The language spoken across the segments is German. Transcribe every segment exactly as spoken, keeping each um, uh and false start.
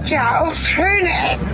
gibt ja auch schöne Ecken.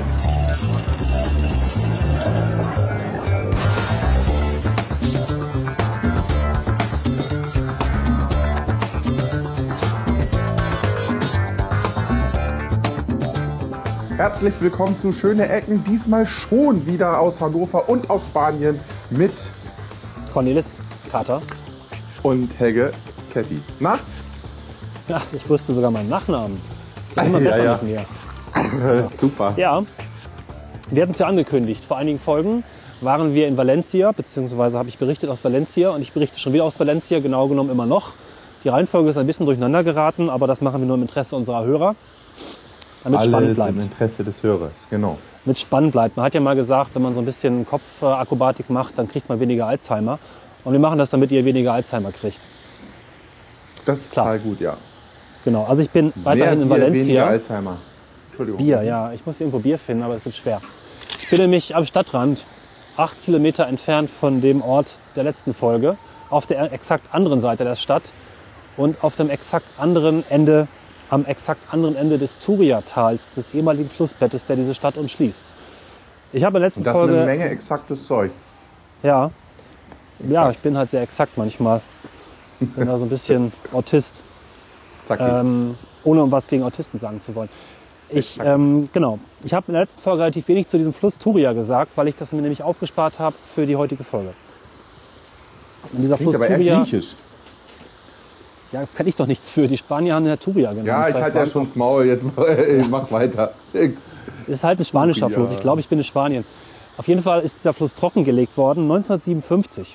Herzlich willkommen zu Schöne Ecken, diesmal schon wieder aus Hannover und aus Spanien mit Cornelis Kater und Helge Ketti. Na? Ja, ich wusste sogar meinen Nachnamen. Das ist immer besser ja, ja. mit mir. Ja. Super. Ja, wir hatten es ja angekündigt. Vor einigen Folgen waren wir in Valencia, beziehungsweise habe ich berichtet aus Valencia und ich berichte schon wieder aus Valencia, genau genommen immer noch. Die Reihenfolge ist ein bisschen durcheinander geraten, aber das machen wir nur im Interesse unserer Hörer. Damit Alles spannend bleibt. im Interesse des Hörers, genau. Mit spannend bleibt. Man hat ja mal gesagt, wenn man so ein bisschen Kopfakrobatik macht, dann kriegt man weniger Alzheimer. Und wir machen das, damit ihr weniger Alzheimer kriegt. Das ist Klar. total gut, ja. Genau, also ich bin Mehr weiterhin in Bier, weniger Valencia. Alzheimer. Entschuldigung. Bier, ja. Ich muss irgendwo Bier finden, aber es wird schwer. Ich bin nämlich am Stadtrand, acht Kilometer entfernt von dem Ort der letzten Folge, auf der exakt anderen Seite der Stadt und auf dem exakt anderen Ende, am exakt anderen Ende des Turia-Tals, des ehemaligen Flussbettes, der diese Stadt umschließt. Ich habe in der letzten Und das Folge... ist eine Menge exaktes Zeug. Ja. Exakt. Ja, ich bin halt sehr exakt manchmal. Ich bin da so ein bisschen Autist. Ähm, ohne um was gegen Autisten sagen zu wollen. Ich, ähm, genau. Ich habe in der letzten Folge relativ wenig zu diesem Fluss Turia gesagt, weil ich das mir nämlich aufgespart habe für die heutige Folge. Und Das dieser klingt Fluss aber eher Turia, griechisch. ja, kann ich doch nichts für. Die Spanier haben den ja Turia genannt. Ja, ich Vielleicht halte ja war's schon auch- das Maul, jetzt mach, äh, mach weiter. Ist halt ein spanischer Turia. Fluss. Ich glaube, ich bin in Spanien. Auf jeden Fall ist dieser Fluss trockengelegt worden neunzehnhundertsiebenundfünfzig.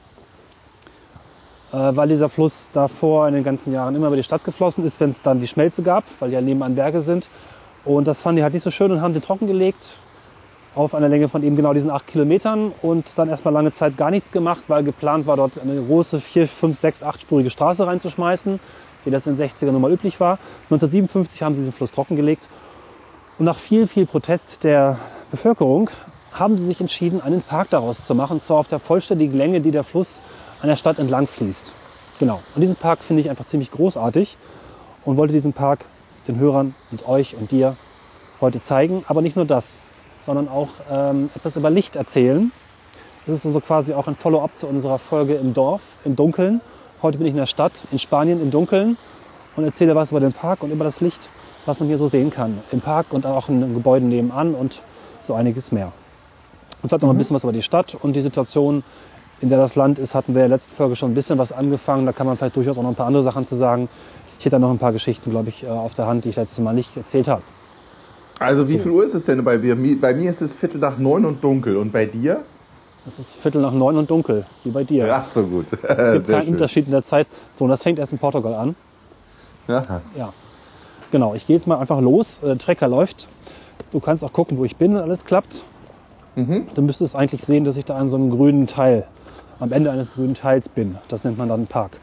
Äh, weil dieser Fluss davor in den ganzen Jahren immer über die Stadt geflossen ist, wenn es dann die Schmelze gab, weil ja nebenan Berge sind. Und das fanden die halt nicht so schön und haben den trockengelegt auf einer Länge von eben genau diesen acht Kilometern und dann erstmal lange Zeit gar nichts gemacht, weil geplant war, dort eine große vier, fünf, sechs, achtspurige Straße reinzuschmeißen, wie das in den sechzigern nun mal üblich war. neunzehnhundertsiebenundfünfzig haben sie diesen Fluss trockengelegt und nach viel, viel Protest der Bevölkerung haben sie sich entschieden, einen Park daraus zu machen, und zwar auf der vollständigen Länge, die der Fluss an der Stadt entlang fließt. Genau. Und diesen Park finde ich einfach ziemlich großartig und wollte diesen Park den Hörern und euch und dir heute zeigen. Aber nicht nur das, sondern auch ähm, etwas über Licht erzählen. Das ist also quasi auch ein Follow-up zu unserer Folge im Dorf, im Dunkeln. Heute bin ich in der Stadt, in Spanien, im Dunkeln und erzähle was über den Park und über das Licht, was man hier so sehen kann. Im Park und auch in den Gebäuden nebenan und so einiges mehr. Und vielleicht noch ein bisschen was über die Stadt und die Situation, in der das Land ist, hatten wir in der letzten Folge schon ein bisschen was angefangen. Da kann man vielleicht durchaus auch noch ein paar andere Sachen zu sagen. Ich hätte da noch ein paar Geschichten, glaube ich, auf der Hand, die ich letztes Mal nicht erzählt habe. Also wie viel Uhr ist es denn bei mir? Bei mir ist es Viertel nach neun und dunkel. Und bei dir? Es ist Viertel nach neun und dunkel, wie bei dir. Ach so gut. Es gibt keinen Unterschied in der Zeit. So, und das fängt erst in Portugal an. Ja. Ja, genau. Ich gehe jetzt mal einfach los. Der Trecker läuft. Du kannst auch gucken, wo ich bin, wenn alles klappt. Mhm. Du müsstest eigentlich sehen, dass ich da an so einem grünen Teil, am Ende eines grünen Teils bin. Das nennt man dann Park.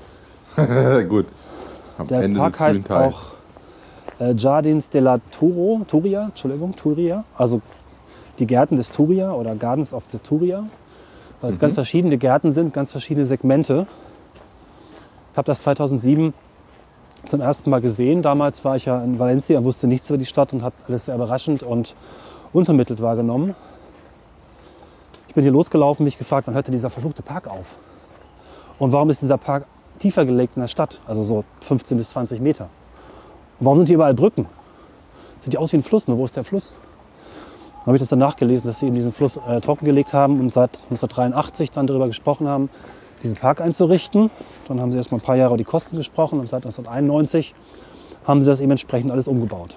Gut. Am Der Ende Park des grünen heißt Teils. auch äh, Jardins de la Turo, Turia, Entschuldigung, Turia. Also die Gärten des Turia oder Gardens of the Turia. Weil es Mhm. ganz verschiedene Gärten sind, ganz verschiedene Segmente. Ich habe das zweitausendsieben zum ersten Mal gesehen. Damals war ich ja in Valencia und wusste nichts über die Stadt und habe alles sehr überraschend und unvermittelt wahrgenommen. Ich bin hier losgelaufen, mich gefragt, wann hört denn dieser verfluchte Park auf? Und warum ist dieser Park tiefer gelegt in der Stadt, also so fünfzehn bis zwanzig Meter? Und warum sind hier überall Brücken? Sieht ja aus wie ein Fluss, nur wo ist der Fluss? Dann habe ich das dann nachgelesen, dass sie eben diesen Fluss äh, trockengelegt haben und seit neunzehnhundertdreiundachtzig dann darüber gesprochen haben, diesen Park einzurichten. Dann haben sie erst mal ein paar Jahre über die Kosten gesprochen und seit neunzehnhunderteinundneunzig haben sie das eben entsprechend alles umgebaut.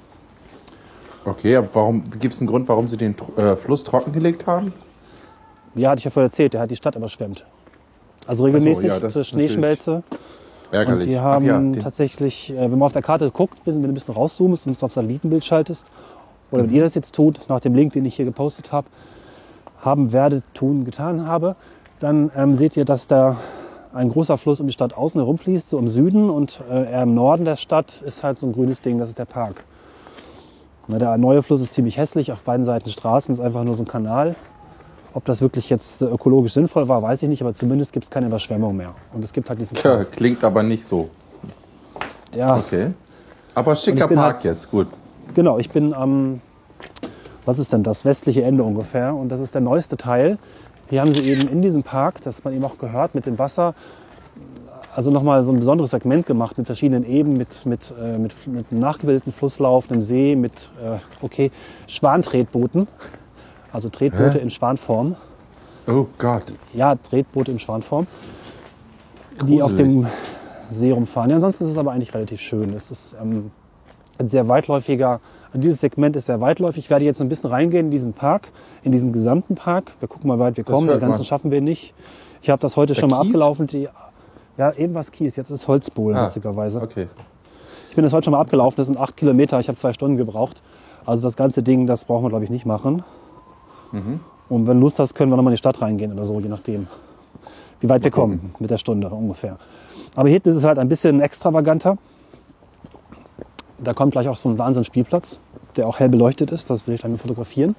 Okay, aber warum gibt es einen Grund, warum Sie den äh, Fluss trockengelegt haben? Ja, hatte ich ja vorher erzählt, der hat die Stadt überschwemmt. Also regelmäßig ja, das zur ist natürlich Schneeschmelze. Ärgerlich. Und die Ach haben ja, den- tatsächlich, äh, wenn man auf der Karte guckt, wenn du ein bisschen rauszoomst und auf Satellitenbild schaltest, oder wenn ihr das jetzt tut, nach dem Link, den ich hier gepostet habe, haben werde, tun, getan habe, dann ähm, seht ihr, dass da ein großer Fluss um die Stadt außen herum fließt, so im Süden, und äh, eher im Norden der Stadt ist halt so ein grünes Ding, das ist der Park. Na, der neue Fluss ist ziemlich hässlich, auf beiden Seiten Straßen, ist einfach nur so ein Kanal. Ob das wirklich jetzt äh, ökologisch sinnvoll war, weiß ich nicht, aber zumindest gibt es keine Überschwemmung mehr. Und es gibt halt diesen Tja, klingt aber nicht so. Ja, Okay. Aber schicker bin Park halt- jetzt, gut. Genau, ich bin am, was ist denn das, westliche Ende ungefähr. Und das ist der neueste Teil. Hier haben sie eben in diesem Park, das hat man eben auch gehört, mit dem Wasser, also nochmal so ein besonderes Segment gemacht mit verschiedenen Ebenen, mit, mit, äh, mit, mit einem nachgebildeten Flusslauf, einem See, mit äh, okay, Schwantretbooten, also Tretboote Hä? in Schwanform. Oh Gott. Ja, Tretboote in Schwanform, die auf dem See rumfahren. Ja, ansonsten ist es aber eigentlich relativ schön. Es ist ähm, ein sehr weitläufiger, dieses Segment ist sehr weitläufig. Ich werde jetzt ein bisschen reingehen in diesen Park, in diesen gesamten Park. Wir gucken mal, wie weit wir Das kommen. hört Den ganzen man. schaffen wir nicht. Ich habe das heute Der schon mal Kies? abgelaufen. Die, ja, eben was Kies, jetzt ist Holzbohlen, Ah, witzigerweise. okay. Ich bin das heute schon mal abgelaufen, das sind acht Kilometer, ich habe zwei Stunden gebraucht. Also das ganze Ding, das brauchen wir glaube ich nicht machen. Mhm. Und wenn du Lust hast, können wir noch mal in die Stadt reingehen oder so, je nachdem, wie weit wir gucken. kommen mit der Stunde ungefähr. Aber hier ist es halt ein bisschen extravaganter. Da kommt gleich auch so ein Wahnsinnsspielplatz, der auch hell beleuchtet ist, das will ich gleich mal fotografieren.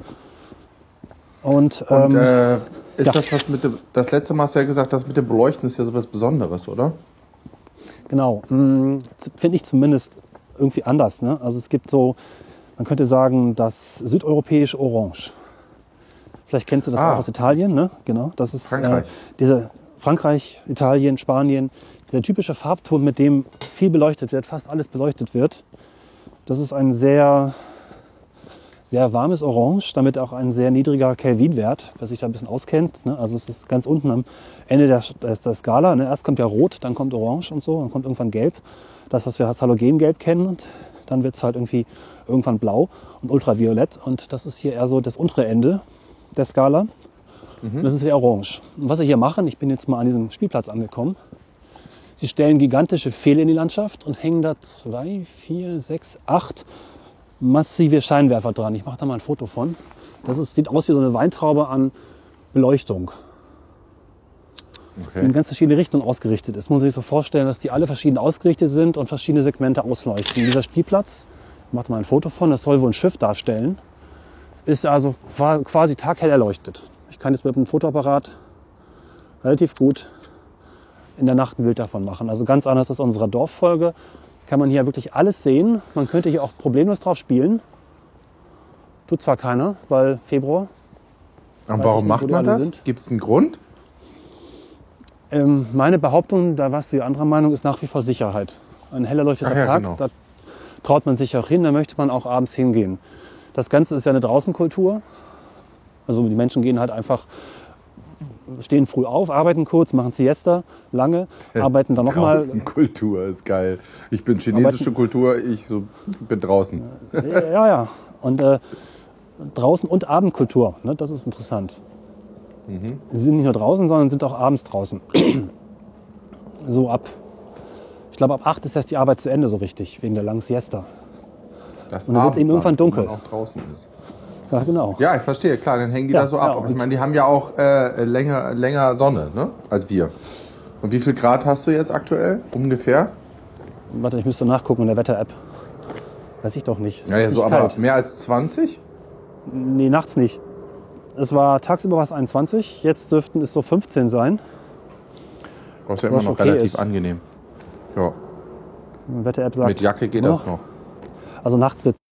Und, Und ähm, äh, ist ja. das was mit dem, das letzte Mal hast du ja gesagt, das mit dem Beleuchten ist ja sowas Besonderes, oder? Genau, mh, finde ich zumindest irgendwie anders. Ne? Also es gibt so, man könnte sagen, das südeuropäische Orange. Vielleicht kennst du das Ah. auch aus Italien, ne? Genau, das ist Frankreich. Äh, diese Frankreich, Italien, Spanien, der typische Farbton, mit dem viel beleuchtet wird, fast alles beleuchtet wird. Das ist ein sehr, sehr warmes Orange, damit auch ein sehr niedriger Kelvinwert, wer sich da ein bisschen auskennt. Ne? Also es ist ganz unten am Ende der, der, der Skala. Ne? Erst kommt ja Rot, dann kommt Orange und so, dann kommt irgendwann Gelb. Das, was wir als Halogengelb kennen. Und dann wird es halt irgendwie irgendwann blau und ultraviolett. Und das ist hier eher so das untere Ende der Skala. Und das ist eher orange. Und was sie hier machen, ich bin jetzt mal an diesem Spielplatz angekommen. Sie stellen gigantische Pfähle in die Landschaft und hängen da zwei, vier, sechs, acht massive Scheinwerfer dran. Ich mache da mal ein Foto von. Das ist, sieht aus wie so eine Weintraube an Beleuchtung, die in Okay. ganz verschiedene Richtungen ausgerichtet ist. Muss man sich so vorstellen, dass die alle verschieden ausgerichtet sind und verschiedene Segmente ausleuchten. Dieser Spielplatz, ich mache da mal ein Foto von, das soll wohl ein Schiff darstellen, ist also qua- quasi taghell erleuchtet. Ich kann jetzt mit einem Fotoapparat relativ gut in der Nacht ein Bild davon machen. Also ganz anders als unserer Dorffolge kann man hier wirklich alles sehen. Man könnte hier auch problemlos drauf spielen. Tut zwar keiner, weil Februar. Und Weiß ich warum nicht, wo macht die man alle das? sind. Gibt es einen Grund? Ähm, meine Behauptung, da warst du ja anderer Meinung, ist nach wie vor Sicherheit. Ein hell erleuchteter Ach ja, Park, genau. da traut man sich auch hin, da möchte man auch abends hingehen. Das Ganze ist ja eine Draußenkultur. Also die Menschen gehen halt einfach, stehen früh auf, arbeiten kurz, machen Siesta, lange, arbeiten dann nochmal. Draußen Kultur ist geil. Ich bin chinesische Kultur, ich so, bin draußen. Ja, ja. Und äh, draußen und Abendkultur, ne? Das ist interessant. Sie sind nicht nur draußen, sondern sind auch abends draußen. So ab, ich glaube ab acht ist erst die Arbeit zu Ende so richtig, wegen der langen Siesta. Das Und dann wird's eben Abendland, irgendwann dunkel. wo man auch draußen ist. Ja, genau. Ja, ich verstehe, klar, dann hängen die Ja, da so ab. ja, Aber ich und- meine, die haben ja auch äh, länger, länger Sonne, ne, als wir. Und wie viel Grad hast du jetzt aktuell, ungefähr? Warte, ich müsste nachgucken in der Wetter-App. Weiß ich doch nicht. Es Ja, ja, ist so nicht aber kalt. mehr als zwanzig? Nee, nachts nicht. Es war tagsüber was einundzwanzig, jetzt dürften es so fünfzehn sein. Das ist ja immer Was noch okay relativ ist. angenehm. Ja, Die Wetter-App sagt, mit Jacke geht nur das noch. noch. Also nachts wird